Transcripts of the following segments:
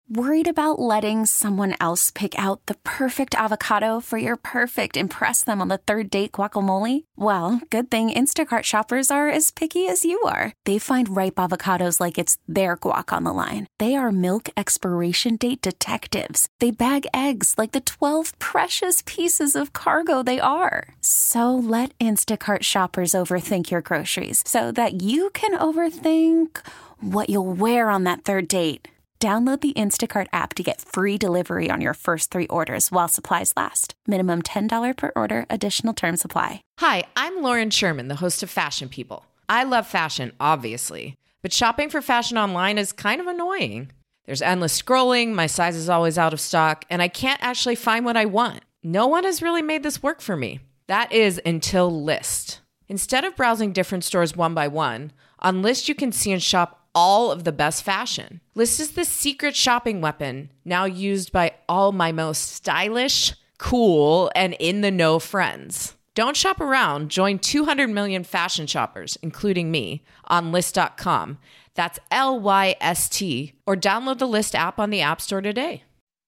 Worried about letting someone else pick out the perfect avocado for your perfect impress them on the third date guacamole? Well, good thing Instacart shoppers are as picky as you are. They find ripe avocados like it's their guac on the line. They are milk expiration date detectives. They bag eggs like the 12 precious pieces of cargo they are. So let Instacart shoppers overthink your groceries so that you can overthink what you'll wear on that third date. Download the Instacart app to get free delivery on your first 3 orders while supplies last. Minimum $10 per order. Additional terms apply. Hi, I'm Lauren Sherman, the host of Fashion People. I love fashion, obviously, but shopping for fashion online is kind of annoying. There's endless scrolling, my size is always out of stock, and I can't actually find what I want. No one has really made this work for me. That is until Lyst. Instead of browsing different stores one by one, on Lyst you can see and shop all of the best fashion. Lyst is the secret shopping weapon now used by all my most stylish, cool, and in-the-know friends. Don't shop around. Join 200 million fashion shoppers, including me, on Lyst.com. That's Lyst, or download the Lyst app on the App Store today.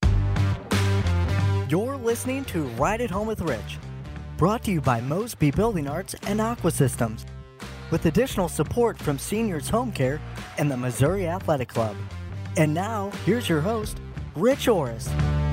You're listening to Ride It Home with Rich, brought to you by Mosby Building Arts and Aqua Systems, with additional support from Seniors Home Care and the Missouri Athletic Club. And now, here's your host, Rich Orris.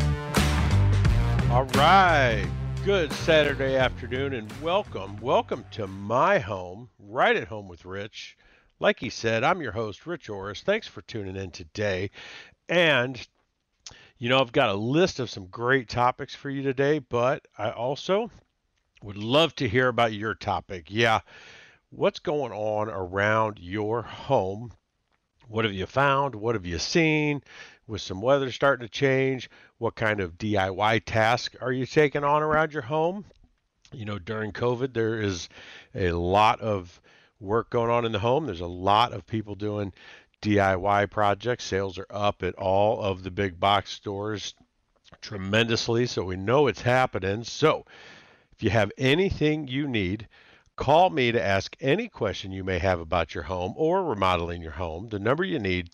All right. Good Saturday afternoon and welcome to my home, Right at Home with Rich. Like he said, I'm your host, Rich Orris. Thanks for tuning in today. And, I've got a list of some great topics for you today, but I also would love to hear about your topic. Yeah. What's going on around your home? What have you found? What have you seen? With some weather starting to change, what kind of DIY task are you taking on around your home? During COVID, there is a lot of work going on in the home. There's a lot of people doing DIY projects. Sales are up at all of the big box stores tremendously, so we know it's happening. So if you have anything you need, call me to ask any question you may have about your home or remodeling your home. The number you need,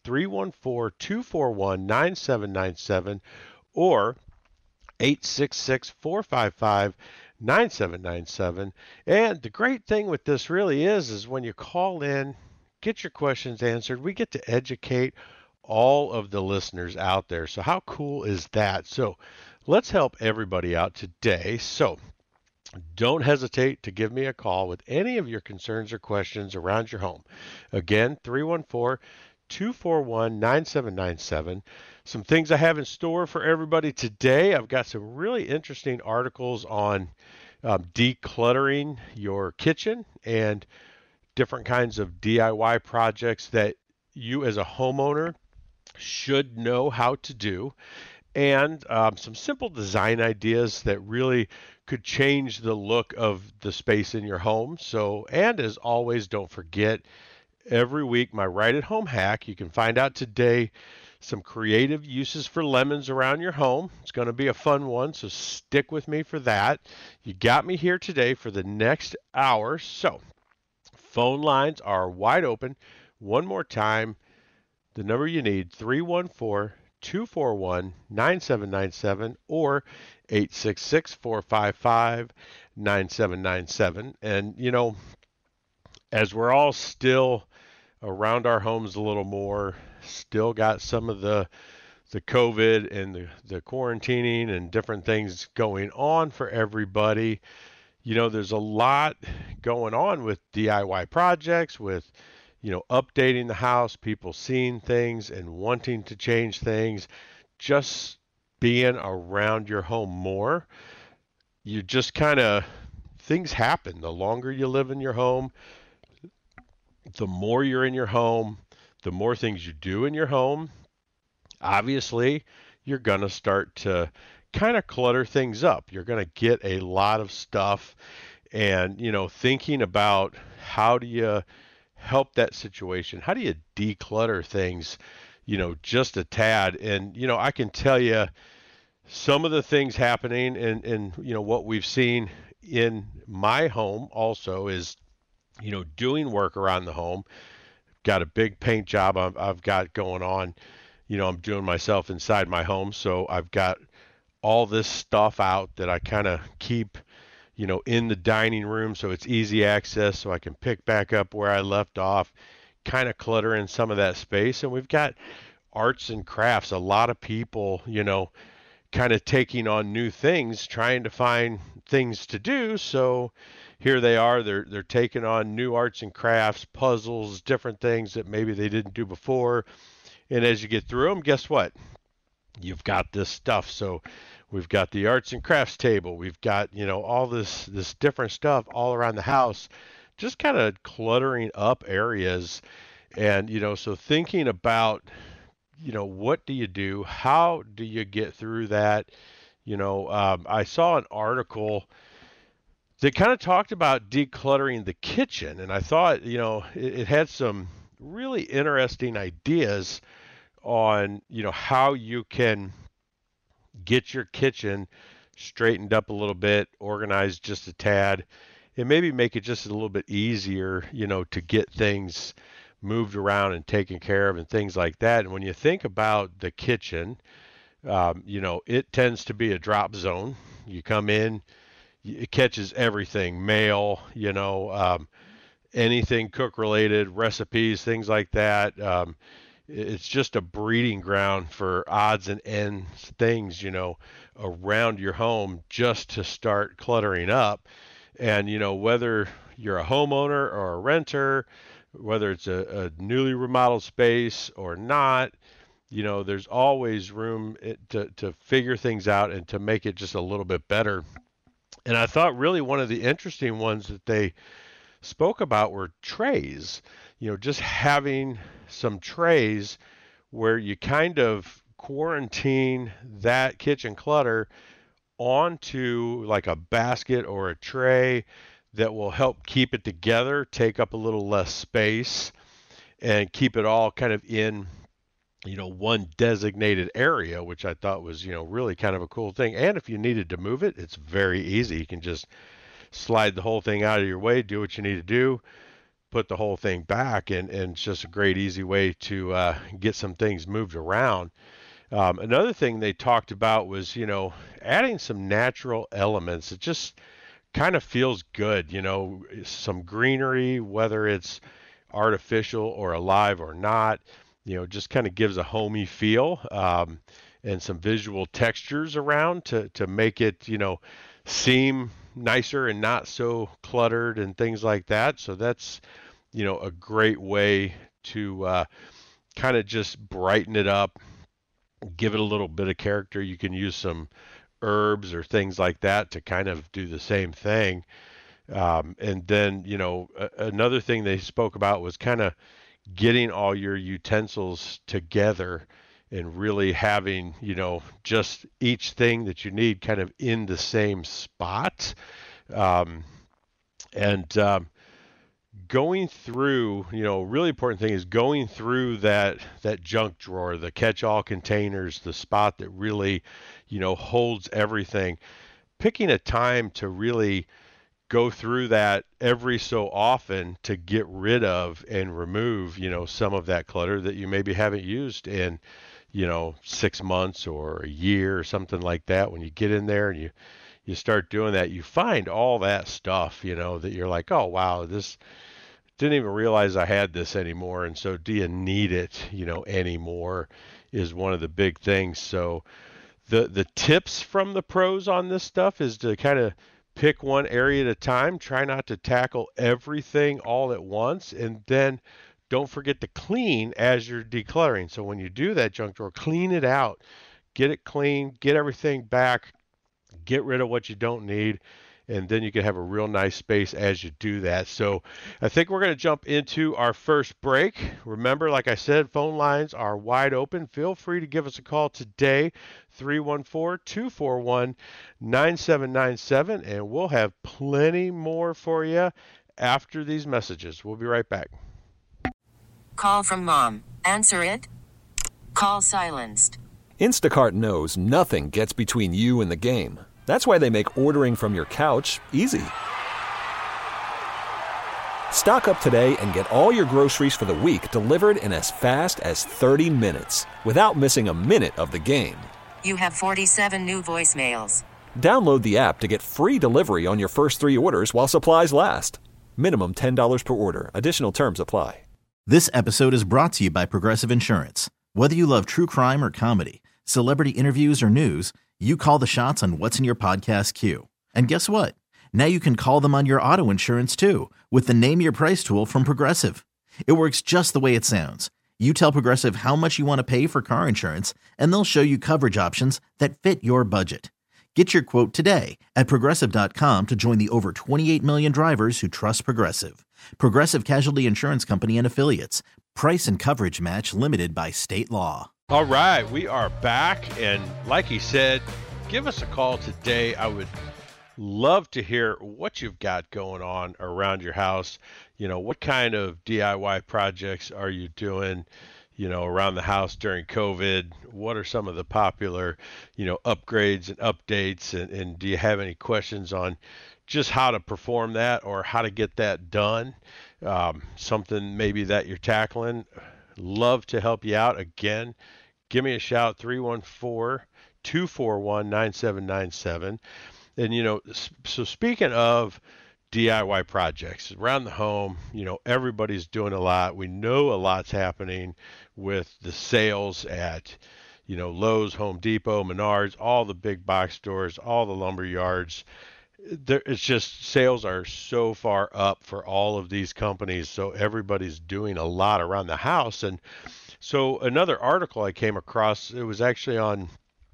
314-241-9797 or 866-455-9797. And the great thing with this really is when you call in, get your questions answered, we get to educate all of the listeners out there. So how cool is that? So let's help everybody out today. So don't hesitate to give me a call with any of your concerns or questions around your home. Again, 314-241-9797. Some things I have in store for everybody today. I've got some really interesting articles on decluttering your kitchen and different kinds of DIY projects that you as a homeowner should know how to do. And some simple design ideas that really could change the look of the space in your home. So, and as always, don't forget, every week, my Right at Home hack. You can find out today some creative uses for lemons around your home. It's going to be a fun one, so stick with me for that. You got me here today for the next hour. So, phone lines are wide open. One more time, the number you need, 314-241-9797 or 866-455-9797. And, as we're all still around our homes a little more, still got some of the COVID and the quarantining and different things going on for everybody. There's a lot going on with DIY projects, with updating the house, people seeing things and wanting to change things, just being around your home more. You just things happen. The longer you live in your home, the more you're in your home, the more things you do in your home. Obviously, you're going to start to kind of clutter things up. You're going to get a lot of stuff and, thinking about how do you help that situation? How do you declutter things, just a tad? And, I can tell you some of the things happening and what we've seen in my home also is, doing work around the home. Got a big paint job I've got going on, I'm doing myself inside my home. So I've got all this stuff out that I kind of keep, in the dining room so it's easy access so I can pick back up where I left off, kind of clutter in some of that space. And we've got arts and crafts. A lot of people, kind of taking on new things, trying to find things to do. So here they are, they're taking on new arts and crafts, puzzles, different things that maybe they didn't do before. And as you get through them, guess what? You've got this stuff. So we've got the arts and crafts table. We've got, all this different stuff all around the house, just kind of cluttering up areas. And, so thinking about, what do you do? How do you get through that? I saw an article that kind of talked about decluttering the kitchen. And I thought, it had some really interesting ideas on, how you can get your kitchen straightened up a little bit, organized just a tad, and maybe make it just a little bit easier, to get things moved around and taken care of and things like that. And when you think about the kitchen, it tends to be a drop zone. You come in, it catches everything, mail, anything cook related, recipes, things like that. It's just a breeding ground for odds and ends things, around your home just to start cluttering up. And, whether you're a homeowner or a renter, whether it's a newly remodeled space or not, there's always room to figure things out and to make it just a little bit better. And I thought really one of the interesting ones that they spoke about were trays, just having some trays where you kind of quarantine that kitchen clutter onto like a basket or a tray that will help keep it together, take up a little less space, and keep it all kind of in, one designated area, which I thought was, really kind of a cool thing. And if you needed to move it, it's very easy. You can just slide the whole thing out of your way, do what you need to do, put the whole thing back, and it's just a great, easy way to get some things moved around. Another thing they talked about was, adding some natural elements. It just kind of feels good, some greenery, whether it's artificial or alive or not, just kind of gives a homey feel, and some visual textures around to make it, seem nicer and not so cluttered and things like that. So that's, a great way to kind of just brighten it up, give it a little bit of character. You can use some herbs or things like that to kind of do the same thing. And then, another thing they spoke about was kind of getting all your utensils together and really having, just each thing that you need kind of in the same spot. Going through, really important thing is going through that junk drawer, the catch-all containers, the spot that really, holds everything. Picking a time to really go through that every so often to get rid of and remove, some of that clutter that you maybe haven't used in, 6 months or a year or something like that. When you get in there and you start doing that, you find all that stuff, that you're like, oh, wow, this didn't even realize I had this anymore. And so do you need it, anymore is one of the big things. So the tips from the pros on this stuff is to kind of pick one area at a time, try not to tackle everything all at once, and then don't forget to clean as you're decluttering. So when you do that junk drawer, clean it out, get it clean, get everything back, get rid of what you don't need, and then you can have a real nice space as you do that. So I think we're going to jump into our first break. Remember, like I said, phone lines are wide open. Feel free to give us a call today, 314-241-9797, and we'll have plenty more for you after these messages. We'll be right back. Call from mom. Answer it. Call silenced. Instacart knows nothing gets between you and the game. That's why they make ordering from your couch easy. Stock up today and get all your groceries for the week delivered in as fast as 30 minutes without missing a minute of the game. You have 47 new voicemails. Download the app to get free delivery on your first 3 orders while supplies last. Minimum $10 per order. Additional terms apply. This episode is brought to you by Progressive Insurance. Whether you love true crime or comedy, celebrity interviews or news, you call the shots on what's in your podcast queue. And guess what? Now you can call them on your auto insurance too with the Name Your Price tool from Progressive. It works just the way it sounds. You tell Progressive how much you want to pay for car insurance, and they'll show you coverage options that fit your budget. Get your quote today at Progressive.com to join the over 28 million drivers who trust Progressive. Progressive Casualty Insurance Company and Affiliates. Price and coverage match limited by state law. All right, we are back. And like he said, give us a call today. I would love to hear what you've got going on around your house. You know, what kind of DIY projects are you doing, you know, around the house during COVID? What are some of the popular, you know, upgrades and updates? And do you have any questions on just how to perform that or how to get that done? Something maybe that you're tackling. Love to help you out. Again, give me a shout, 314-241-9797. And, you know, so speaking of DIY projects around the home, you know, everybody's doing a lot. We know a lot's happening with the sales at, you know, Lowe's, Home Depot, Menards, all the big box stores, all the lumber yards. It's just sales are so far up for all of these companies. So everybody's doing a lot around the house. And so another article I came across, it was actually on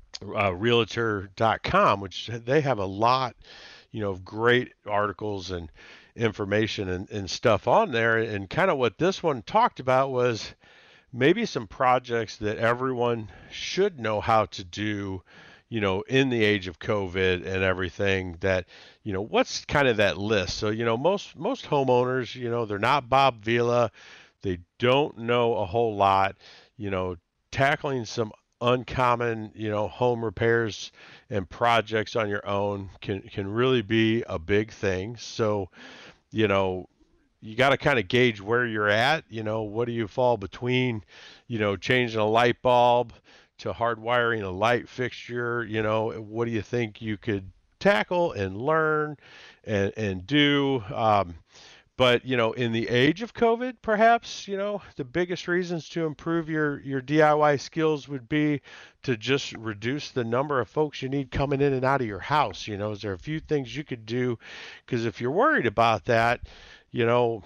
Realtor.com, which they have a lot, you know, of great articles and information and stuff on there. And kind of what this one talked about was maybe some projects that everyone should know how to do, you know, in the age of COVID and everything. That, you know, what's kind of that list? So, you know, most homeowners, you know, they're not Bob Vila. They don't know a whole lot, you know, tackling some uncommon, you know, home repairs and projects on your own can really be a big thing. So, you know, you got to kind of gauge where you're at. You know, what do you fall between, you know, changing a light bulb to hardwiring a light fixture? You know, what do you think you could tackle and learn and do? But, you know, in the age of COVID, perhaps, you know, the biggest reasons to improve your DIY skills would be to just reduce the number of folks you need coming in and out of your house. You know, is there a few things you could do? Because if you're worried about that, you know,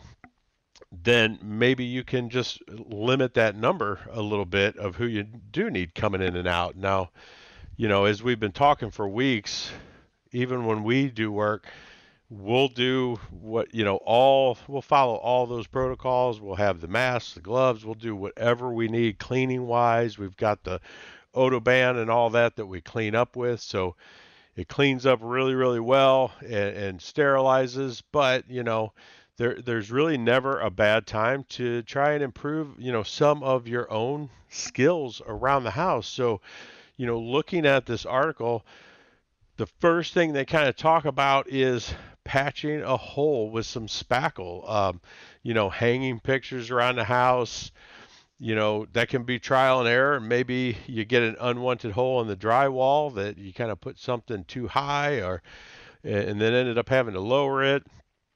then maybe you can just limit that number a little bit of who you do need coming in and out. Now, you know, as we've been talking for weeks, even when we do work, we'll do what, you know, we'll follow all those protocols. We'll have the masks, the gloves, we'll do whatever we need cleaning wise. We've got the Odoban and all that we clean up with. So it cleans up really, really well and sterilizes. But, you know, there's really never a bad time to try and improve, you know, some of your own skills around the house. So, you know, looking at this article, the first thing they kind of talk about is patching a hole with some spackle, you know, hanging pictures around the house. You know, that can be trial and error. Maybe you get an unwanted hole in the drywall that you kind of put something too high and then ended up having to lower it.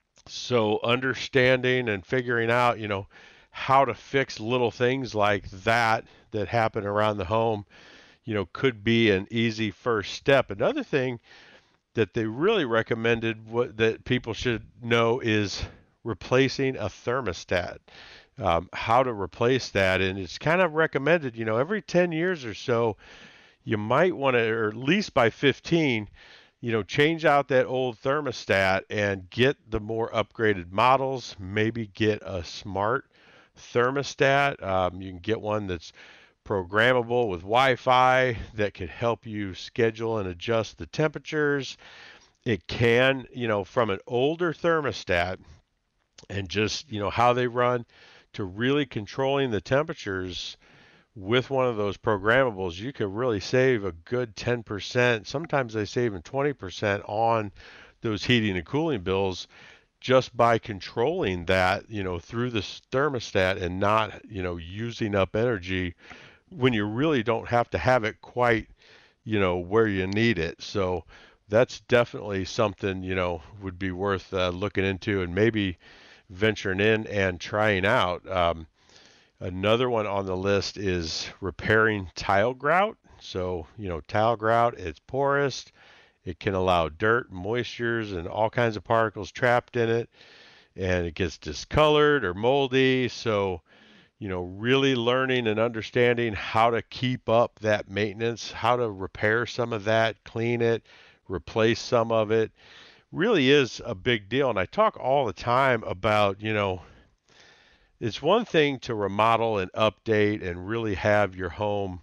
So understanding and figuring out, you know, how to fix little things like that happen around the home, you know, could be an easy first step. Another thing that they really recommended that people should know is replacing a thermostat, how to replace that. And it's kind of recommended, you know, every 10 years or so, you might want to, or at least by 15, you know, change out that old thermostat and get the more upgraded models. Maybe get a smart thermostat. You can get one that's programmable with Wi-Fi that could help you schedule and adjust the temperatures. It can, you know, from an older thermostat and just, you know, how they run to really controlling the temperatures with one of those programmables, you can really save a good 10%. Sometimes they save even 20% on those heating and cooling bills just by controlling that, through the thermostat and not, using up energy when you really don't have to have it quite, where you need it. So that's definitely something, would be worth looking into and maybe venturing in and trying out. Another one on the list is repairing tile grout. So, tile grout, it's porous. It can allow dirt, moistures, and all kinds of particles trapped in it, and it gets discolored or moldy. So, really learning and understanding how to keep up that maintenance, how to repair some of that, clean it, replace some of it, really is a big deal. And I talk all the time about, it's one thing to remodel and update and really have your home,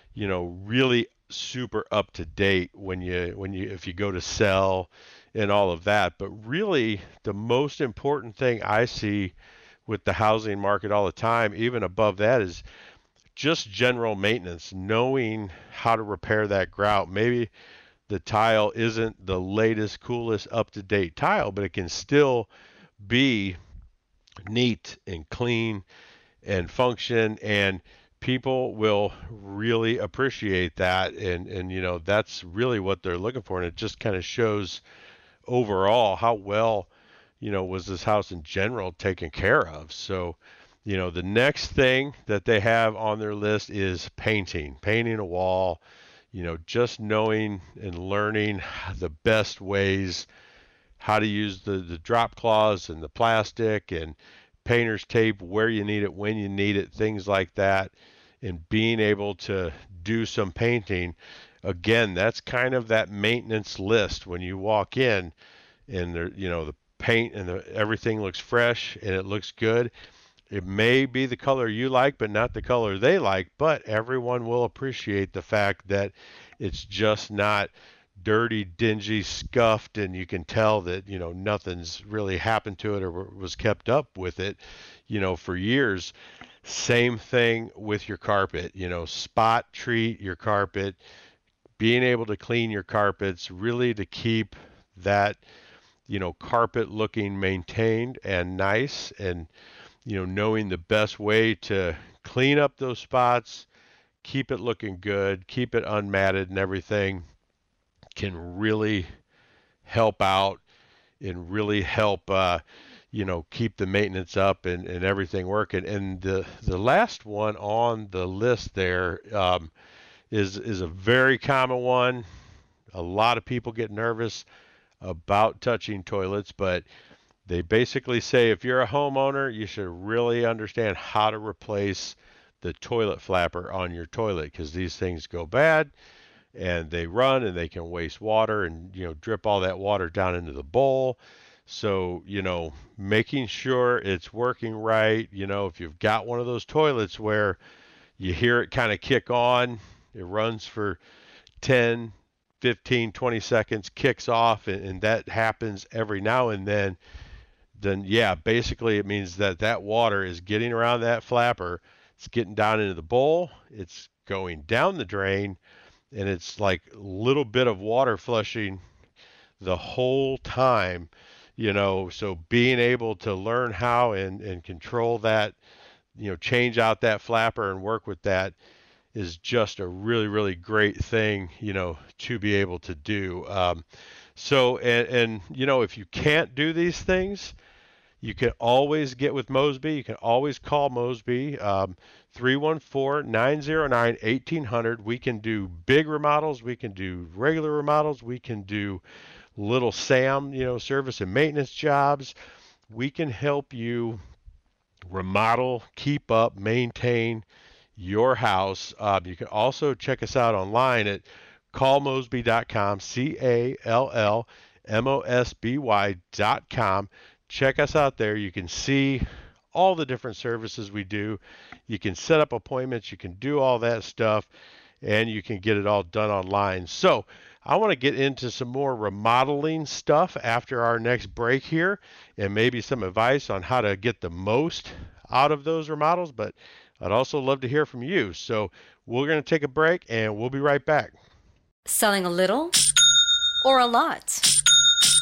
really super up to date if you go to sell and all of that. But really the most important thing I see with the housing market all the time, even above that, is just general maintenance, knowing how to repair that grout. Maybe the tile isn't the latest, coolest, up-to-date tile, but it can still be neat and clean and function, and people will really appreciate that, and that's really what they're looking for. And it just kind of shows overall how well was this house in general taken care of. So the next thing that they have on their list is painting a wall, just knowing and learning the best ways how to use the drop cloths and the plastic and painter's tape, where you need it, when you need it, things like that, and being able to do some painting. Again, that's kind of that maintenance list when you walk in and the paint and everything looks fresh and it looks good. It may be the color you like, but not the color they like, but everyone will appreciate the fact that it's just not dirty, dingy, scuffed, and you can tell that, nothing's really happened to it or was kept up with it, for years. Same thing with your carpet, spot treat your carpet, being able to clean your carpets, really to keep that, carpet looking maintained and nice, and, knowing the best way to clean up those spots, keep it looking good, keep it unmatted and everything, can really help out and really help, keep the maintenance up and everything working. And the last one on the list there is a very common one. A lot of people get nervous about touching toilets, but they basically say if you're a homeowner, you should really understand how to replace the toilet flapper on your toilet, because these things go bad and they run and they can waste water and, drip all that water down into the bowl. So, making sure it's working right, if you've got one of those toilets where you hear it kind of kick on, it runs for 10, 15, 20 seconds, kicks off, and that happens every now and then yeah, basically it means that water is getting around that flapper, it's getting down into the bowl, it's going down the drain, and it's like a little bit of water flushing the whole time, so being able to learn how and control that, change out that flapper and work with that is just a really, really great thing, to be able to do. So if you can't do these things, you can always get with Mosby. You can always call Mosby, 314-909-1800. We can do big remodels. We can do regular remodels. We can do little SAM, service and maintenance jobs. We can help you remodel, keep up, maintain your house. You can also check us out online at callmosby.com, callmosby.com. Check us out there. You can see all the different services we do. You can set up appointments. You can do all that stuff, and you can get it all done online. So I want to get into some more remodeling stuff after our next break here, and maybe some advice on how to get the most out of those remodels, but I'd also love to hear from you. So we're going to take a break, and we'll be right back. Selling a little or a lot?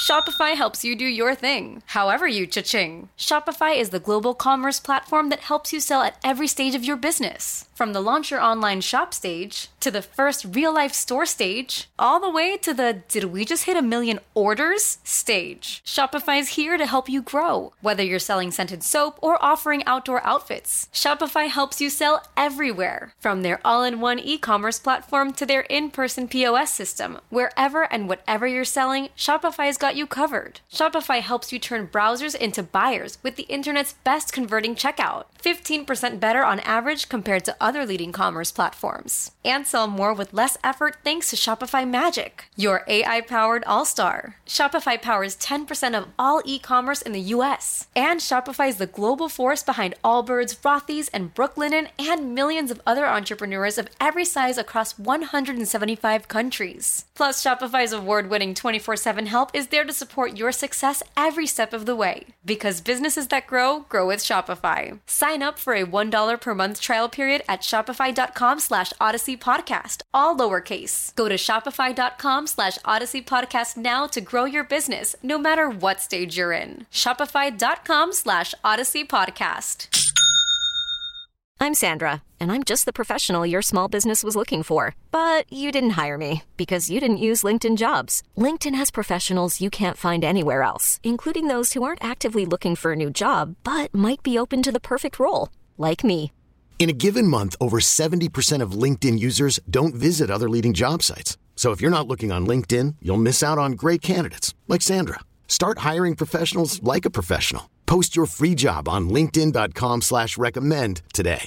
Shopify helps you do your thing, however you cha-ching. Shopify is the global commerce platform that helps you sell at every stage of your business. From the launch your online shop stage, to the first real-life store stage, all the way to the did we just hit 1 million orders stage. Shopify's here to help you grow. Whether you're selling scented soap or offering outdoor outfits, Shopify helps you sell everywhere. From their all-in-one e-commerce platform to their in-person POS system, wherever and whatever you're selling, Shopify's got you covered. Shopify helps you turn browsers into buyers with the internet's best converting checkout. 15% better on average compared to other leading commerce platforms. And sell more with less effort thanks to Shopify Magic, your AI-powered all-star. Shopify powers 10% of all e-commerce in the US. And Shopify is the global force behind Allbirds, Rothy's, and Brooklinen, and millions of other entrepreneurs of every size across 175 countries. Plus, Shopify's award-winning 24/7 help is there to support your success every step of the way. Because businesses that grow, grow with Shopify. Sign up for a $1 per month trial period at shopify.com/Odyssey Podcast, all lowercase. Go to shopify.com/Odyssey Podcast now to grow your business, no matter what stage you're in. Shopify.com/Odyssey Podcast. I'm Sandra, and I'm just the professional your small business was looking for. But you didn't hire me because you didn't use LinkedIn Jobs. LinkedIn has professionals you can't find anywhere else, including those who aren't actively looking for a new job, but might be open to the perfect role, like me. In a given month, over 70% of LinkedIn users don't visit other leading job sites. So if you're not looking on LinkedIn, you'll miss out on great candidates like Sandra. Start hiring professionals like a professional. Post your free job on linkedin.com/recommend today.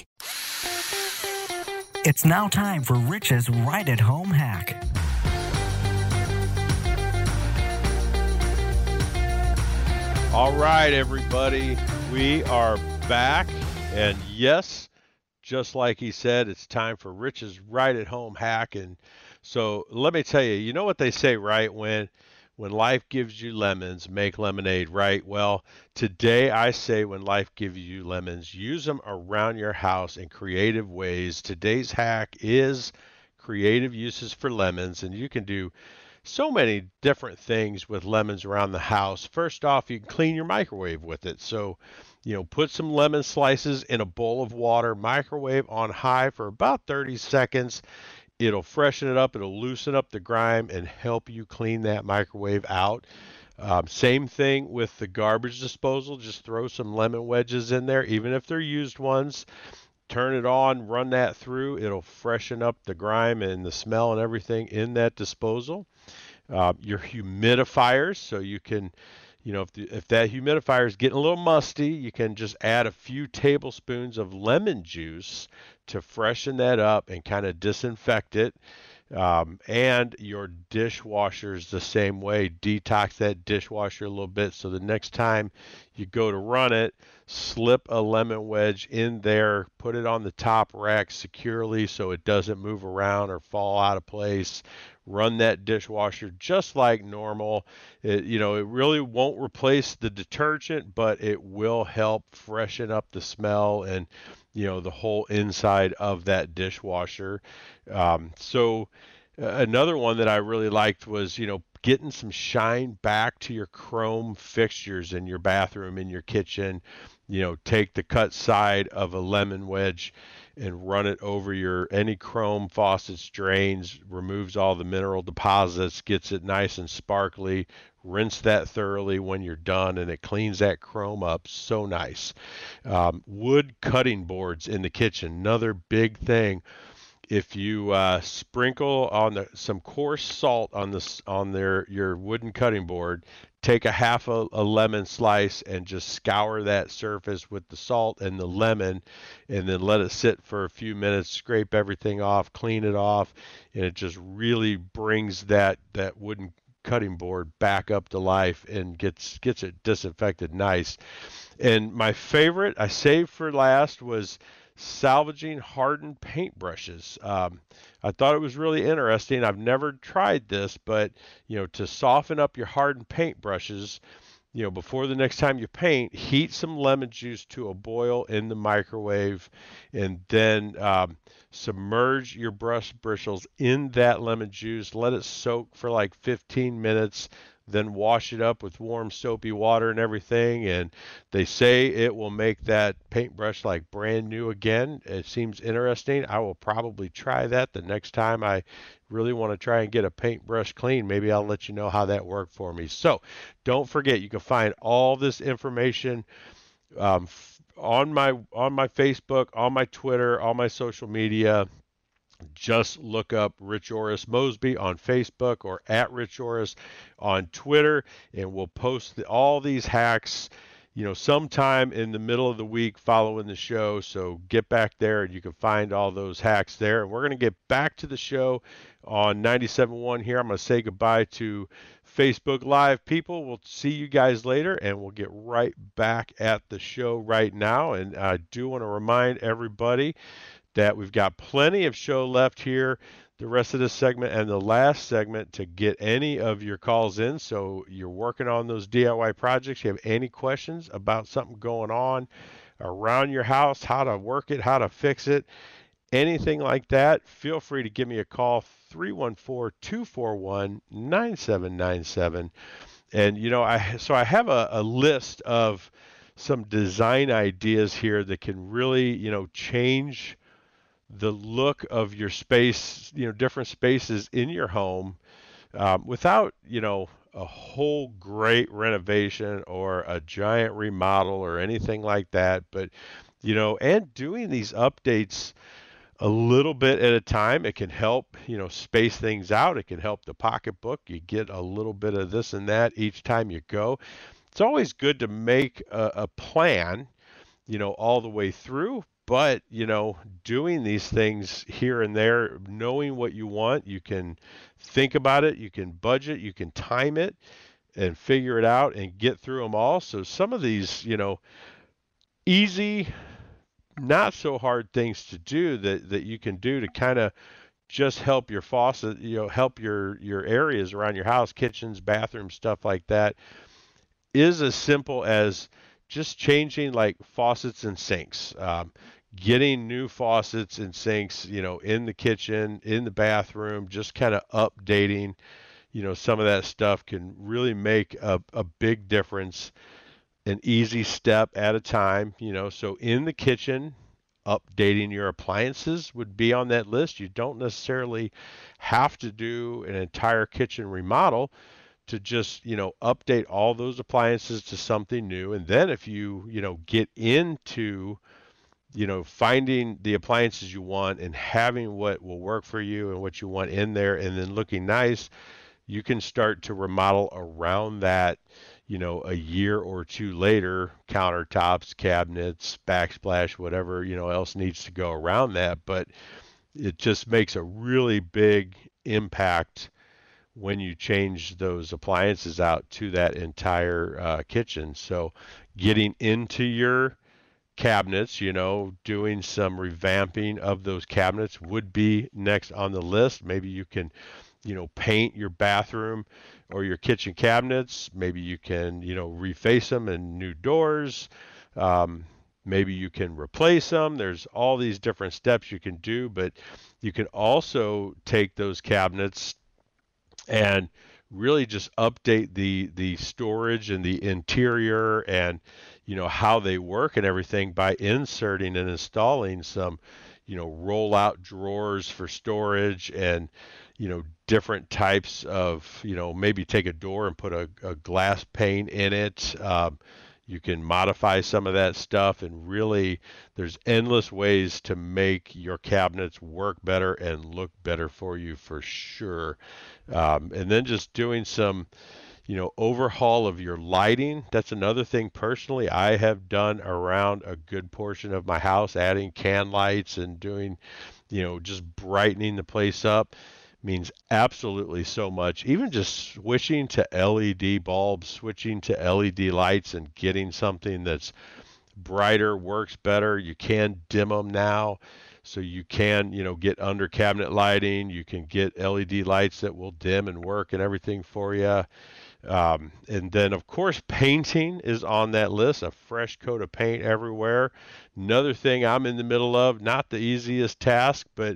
It's now time for Rich's Right at Home hack. All right, everybody, we are back. And yes, just like he said, it's time for Rich's Right at Home hack. And so let me tell you, you know what they say, right? When life gives you lemons, make lemonade, right? Well, today I say when life gives you lemons, use them around your house in creative ways. Today's hack is creative uses for lemons, and you can do so many different things with lemons around the house. First off, you can clean your microwave with it. So, put some lemon slices in a bowl of water, microwave on high for about 30 seconds. It'll freshen it up, it'll loosen up the grime and help you clean that microwave out. Same thing with the garbage disposal. Just throw some lemon wedges in there, even if they're used ones. Turn it on, run that through. It'll freshen up the grime and the smell and everything in that disposal. Your humidifiers, so you can, if that humidifier is getting a little musty, you can just add a few tablespoons of lemon juice to freshen that up and kind of disinfect it. And your dishwasher is the same way. Detox that dishwasher a little bit so the next time you go to run it, slip a lemon wedge in there, put it on the top rack securely so it doesn't move around or fall out of place. Run that dishwasher just like normal. It really won't replace the detergent, but it will help freshen up the smell and the whole inside of that dishwasher. Another one that I really liked was, getting some shine back to your chrome fixtures in your bathroom, in your kitchen. Take the cut side of a lemon wedge and run it over any chrome faucets, drains, removes all the mineral deposits, gets it nice and sparkly. Rinse that thoroughly when you're done, and it cleans that chrome up so nice. Wood cutting boards in the kitchen, another big thing. If you sprinkle on some coarse salt on your wooden cutting board, take a half a lemon slice and just scour that surface with the salt and the lemon, and then let it sit for a few minutes, scrape everything off, clean it off, and it just really brings that wooden cutting board back up to life and gets it disinfected nice. And my favorite I saved for last was salvaging hardened paintbrushes. I thought it was really interesting. I've never tried this, but to soften up your hardened paintbrushes, before the next time you paint, heat some lemon juice to a boil in the microwave, and then submerge your brush bristles in that lemon juice. Let it soak for like 15 minutes. then wash it up with warm soapy water and everything. And they say it will make that paintbrush like brand new again. It seems interesting. I will probably try that the next time I really want to try and get a paintbrush clean. Maybe I'll let you know how that worked for me. So don't forget, you can find all this information on my Facebook, on my Twitter, on my social media. Just look up Rich Orris Mosby on Facebook or at Rich Orris on Twitter, and we'll post all these hacks, sometime in the middle of the week following the show. So get back there and you can find all those hacks there. And we're going to get back to the show on 97.1 here. I'm going to say goodbye to Facebook Live people. We'll see you guys later, and we'll get right back at the show right now. And I do want to remind everybody that we've got plenty of show left here, the rest of this segment and the last segment, to get any of your calls in. So you're working on those DIY projects, you have any questions about something going on around your house, how to work it, how to fix it, anything like that, feel free to give me a call, 314-241-9797. And, I have a list of some design ideas here that can really, change the look of your space, different spaces in your home, without, a whole great renovation or a giant remodel or anything like that. But, and doing these updates a little bit at a time, it can help, space things out. It can help the pocketbook. You get a little bit of this and that each time you go. It's always good to make a plan, all the way through. But, doing these things here and there, knowing what you want, you can think about it, you can budget, you can time it and figure it out and get through them all. So some of these, easy, not so hard things to do that you can do to kind of just help your faucet, help your areas around your house, kitchens, bathrooms, stuff like that, is as simple as just changing like faucets and sinks. Getting new faucets and sinks, in the kitchen, in the bathroom, just kind of updating, some of that stuff can really make a big difference, an easy step at a time, So in the kitchen, updating your appliances would be on that list. You don't necessarily have to do an entire kitchen remodel to just, update all those appliances to something new. And then if you, get into finding the appliances you want and having what will work for you and what you want in there and then looking nice, you can start to remodel around that, a year or two later, countertops, cabinets, backsplash, whatever, else needs to go around that. But it just makes a really big impact when you change those appliances out to that entire kitchen. So getting into your cabinets, doing some revamping of those cabinets would be next on the list. Maybe you can, paint your bathroom or your kitchen cabinets. Maybe you can, reface them and new doors. Maybe you can replace them. There's all these different steps you can do, but you can also take those cabinets and really just update the storage and the interior and, how they work and everything by inserting and installing some, roll-out drawers for storage and, different types of, maybe take a door and put a glass pane in it. You can modify some of that stuff, and really there's endless ways to make your cabinets work better and look better for you for sure. And then just doing some, overhaul of your lighting. That's another thing personally I have done around a good portion of my house, adding can lights and doing, just brightening the place up means absolutely so much. Even just switching to LED bulbs, switching to LED lights and getting something that's brighter, works better. You can dim them now. So you can, get under cabinet lighting. You can get LED lights that will dim and work and everything for you. And then, of course, painting is on that list, a fresh coat of paint everywhere. Another thing I'm in the middle of, not the easiest task, but,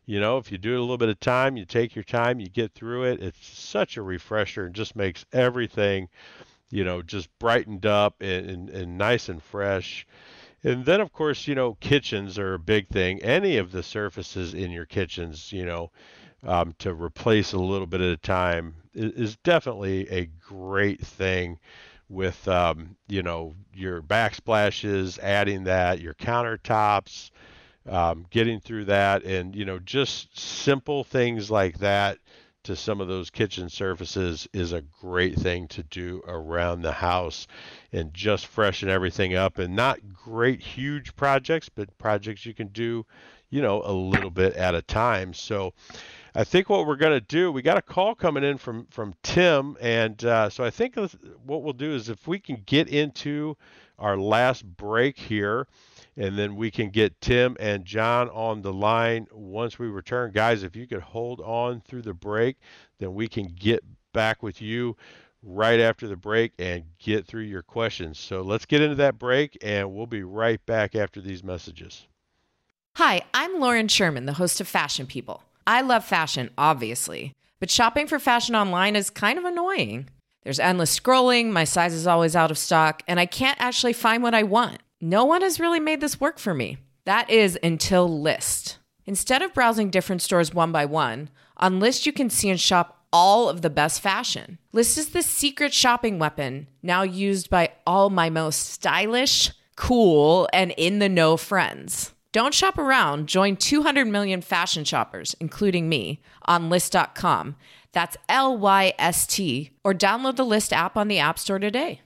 if you do it a little bit of time, you take your time, you get through it. It's such a refresher and just makes everything, just brightened up and nice and fresh. And then, of course, kitchens are a big thing. Any of the surfaces in your kitchens, to replace a little bit at a time is definitely a great thing with, your backsplashes, adding that, your countertops, getting through that, and, just simple things like that to some of those kitchen surfaces is a great thing to do around the house and just freshen everything up. And not great, huge projects, but projects you can do, a little bit at a time. So I think what we're going to do, we got a call coming in from Tim. And so I think what we'll do is if we can get into our last break here, and then we can get Tim and John on the line once we return. Guys, if you could hold on through the break, then we can get back with you right after the break and get through your questions. So let's get into that break, and we'll be right back after these messages. Hi, I'm Lauren Sherman, the host of Fashion People. I love fashion, obviously, but shopping for fashion online is kind of annoying. There's endless scrolling, my size is always out of stock, and I can't actually find what I want. No one has really made this work for me. That is until Lyst. Instead of browsing different stores one by one, on Lyst you can see and shop all of the best fashion. Lyst is the secret shopping weapon now used by all my most stylish, cool, and in-the-know friends. Don't shop around. Join 200 million fashion shoppers, including me, on Lyst.com. That's Lyst, or download the Lyst app on the App Store today.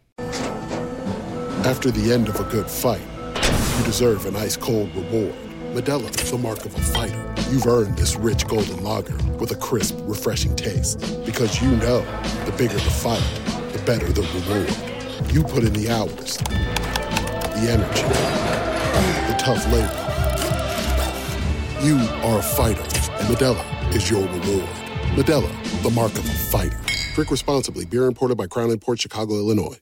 After the end of a good fight, you deserve an ice-cold reward. Modelo is the mark of a fighter. You've earned this rich golden lager with a crisp, refreshing taste. Because you know, the bigger the fight, the better the reward. You put in the hours, the energy, the tough labor. You are a fighter, and Modelo is your reward. Modelo, the mark of a fighter. Drink responsibly. Beer imported by Crown Imports, Chicago, Illinois.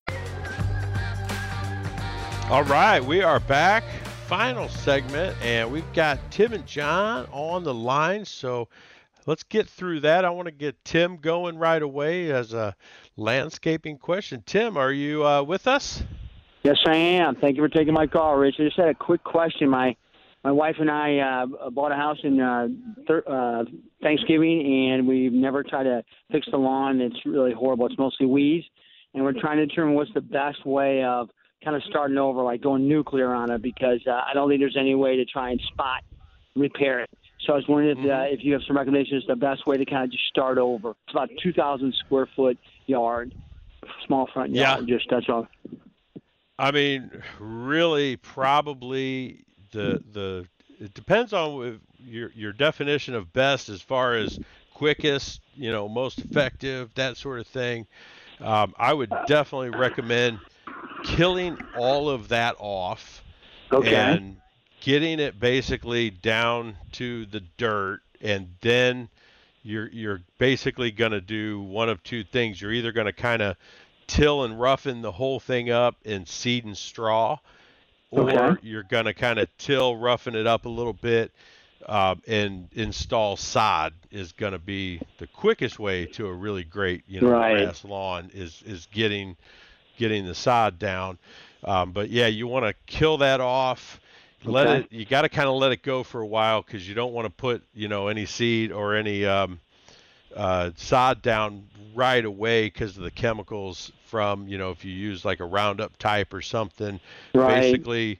All right, we are back. Final segment, and we've got Tim and John on the line. So let's get through that. I want to get Tim going right away as a landscaping question. Tim, are you with us? Yes, I am. Thank you for taking my call, Rich. I just had a quick question. My wife and I bought a house in Thanksgiving, and we've never tried to fix the lawn. It's really horrible. It's mostly weeds, and we're trying to determine what's the best way of kind of starting over, like going nuclear on it, because I don't think there's any way to try and spot repair it. So I was wondering if you have some recommendations, the best way to kind of just start over. It's about 2,000 square foot yard, small front yard. Yeah. That's all. I mean, really, probably it depends on your definition of best as far as quickest, most effective, that sort of thing. I would definitely recommend killing all of that off, and getting it basically down to the dirt, and then you're basically going to do one of two things. You're either going to kind of till and roughen the whole thing up in seed and straw, or you're going to kind of till, roughen it up a little bit, and install sod is going to be the quickest way to a really great grass lawn is getting the sod down. But yeah, you want to kill that off. You got to kind of let it go for a while, because you don't want to put any seed or any sod down right away because of the chemicals from if you use like a Roundup type or something. Basically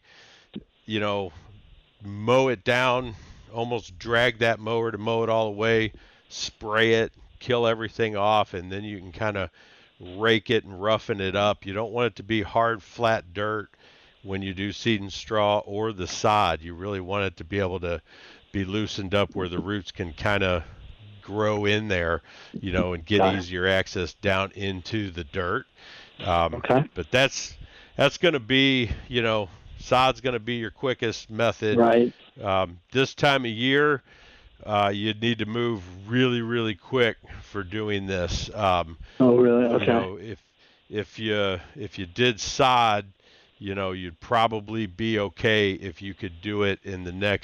mow it down, almost drag that mower to mow it all away, spray it, kill everything off, and then you can kind of rake it and roughen it up. You don't want it to be hard, flat dirt when you do seed and straw or the sod. You really want it to be able to be loosened up where the roots can kind of grow in there, and get easier access down into the dirt. But that's going to be, sod's going to be your quickest method. Right. This time of year, you'd need to move really, really quick for doing this. Oh, really? Okay. If you did sod, you'd probably be okay if you could do it in the next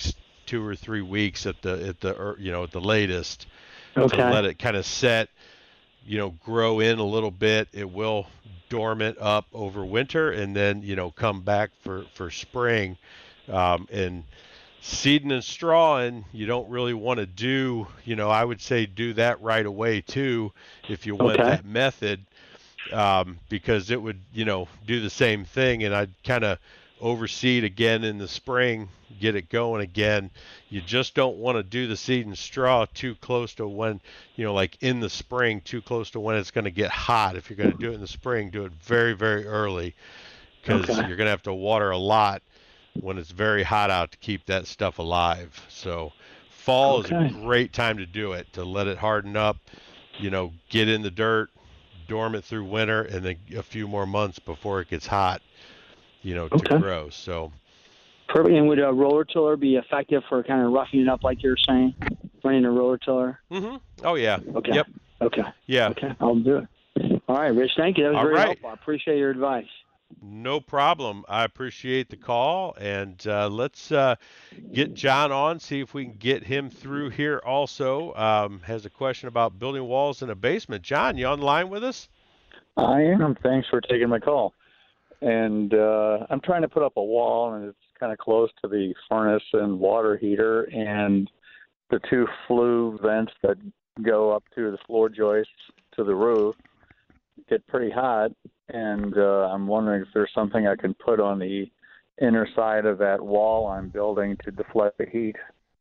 2 or 3 weeks at the latest, Okay. to let it kind of set, grow in a little bit. It will dormant up over winter and then, come back for spring. And seeding and strawing, you don't really want to do, I would say do that right away too, if you went that method, because it would, do the same thing. And I'd kind of overseed again in the spring, get it going again. You just don't want to do the seed and straw too close to when, like in the spring, too close to when it's going to get hot. If you're going to do it in the spring, do it very, very early, because you're going to have to water a lot when it's very hot out to keep that stuff alive. So fall is a great time to do it, to let it harden up, get in the dirt, dormant through winter, and then a few more months before it gets hot, to grow. So perfect. And would a roller tiller be effective for kind of roughing it up like you're saying, running a roller tiller? Mm-hmm. Oh, yeah. Okay. Yep. Okay. Yeah. Okay, I'll do it. All right, Rich, thank you. That was very helpful. I appreciate your advice. No problem. I appreciate the call, and let's get John on, see if we can get him through here also. Has a question about building walls in a basement. John, you on the line with us? I am. Thanks for taking my call. And I'm trying to put up a wall, and it's kind of close to the furnace and water heater, and the 2 flue vents that go up to the floor joists to the roof get pretty hot. And I'm wondering if there's something I can put on the inner side of that wall I'm building to deflect the heat.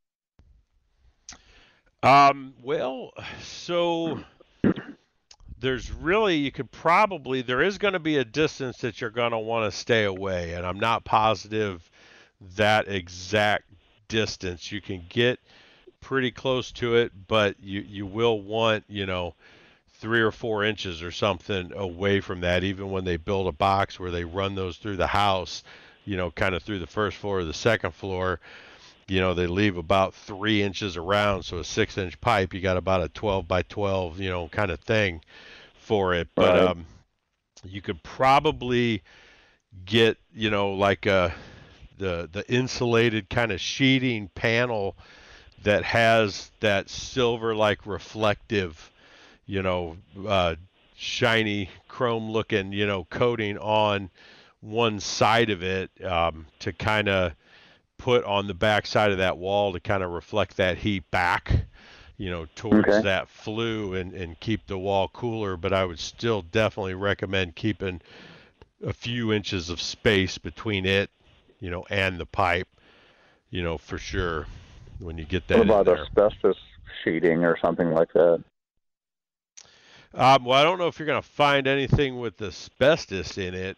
Well, so there's really, there is going to be a distance that you're going to want to stay away, and I'm not positive that exact distance. You can get pretty close to it, but you will want, 3 or 4 inches or something away from that, even when they build a box where they run those through the house, kind of through the first floor or the second floor. They leave about 3 inches around, so a 6-inch pipe, you got about a 12 by 12, kind of thing for it. But you could probably get, like the insulated kind of sheeting panel that has that silver-like reflective, shiny chrome looking, coating on one side of it, to kind of put on the back side of that wall to kind of reflect that heat back, towards that flue and keep the wall cooler. But I would still definitely recommend keeping a few inches of space between it, and the pipe, for sure, when you get that in there. What about asbestos sheeting or something like that? Well, I don't know if you're going to find anything with asbestos in it,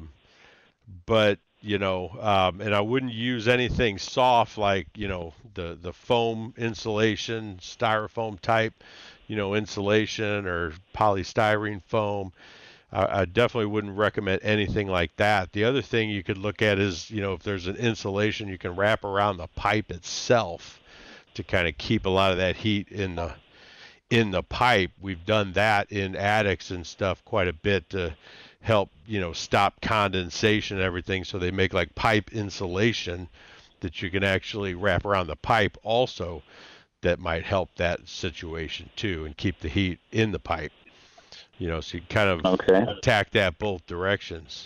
but, and I wouldn't use anything soft like, the foam insulation, styrofoam type, insulation or polystyrene foam. I definitely wouldn't recommend anything like that. The other thing you could look at is, if there's an insulation you can wrap around the pipe itself to kind of keep a lot of that heat in the pipe. We've done that in attics and stuff quite a bit to help, stop condensation and everything. So they make like pipe insulation that you can actually wrap around the pipe also, that might help that situation too and keep the heat in the pipe. So you kind of attack that both directions.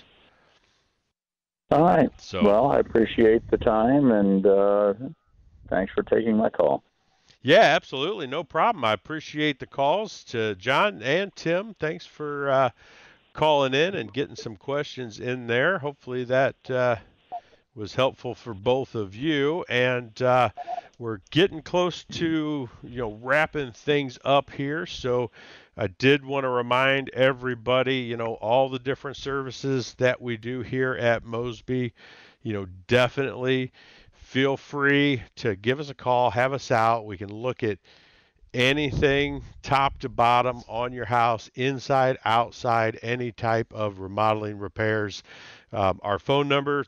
All right. So, well, I appreciate the time, and thanks for taking my call. Yeah, absolutely. No problem. I appreciate the calls to John and Tim. Thanks for calling in and getting some questions in there. Hopefully that was helpful for both of you. And we're getting close to, wrapping things up here. So I did want to remind everybody, all the different services that we do here at Mosby. Definitely feel free to give us a call, have us out. We can look at anything top to bottom on your house, inside, outside, any type of remodeling repairs. Our phone number,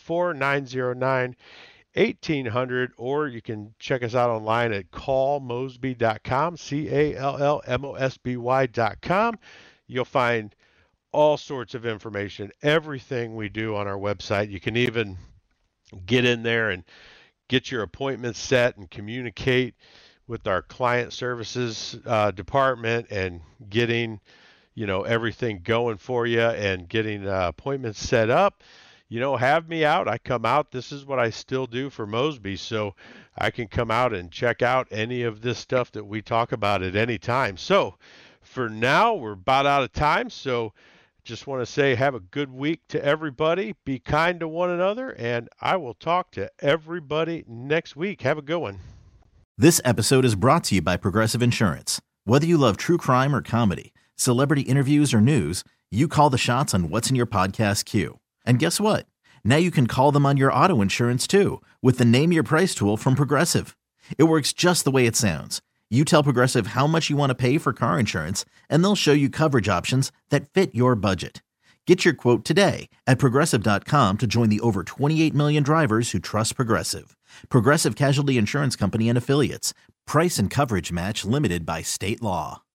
314-909-1800, or you can check us out online at callmosby.com, CALLMOSBY.com. You'll find all sorts of information, everything we do on our website. You can even get in there and get your appointment set and communicate with our client services department and getting, everything going for you and getting appointments set up, have me out. I come out. This is what I still do for Mosby. So I can come out and check out any of this stuff that we talk about at any time. So for now, we're about out of time. So just want to say have a good week to everybody. Be kind to one another. And I will talk to everybody next week. Have a good one. This episode is brought to you by Progressive Insurance. Whether you love true crime or comedy, celebrity interviews or news, you call the shots on what's in your podcast queue. And guess what? Now you can call them on your auto insurance too with the Name Your Price tool from Progressive. It works just the way it sounds. You tell Progressive how much you want to pay for car insurance, and they'll show you coverage options that fit your budget. Get your quote today at Progressive.com to join the over 28 million drivers who trust Progressive. Progressive Casualty Insurance Company and Affiliates. Price and coverage match limited by state law.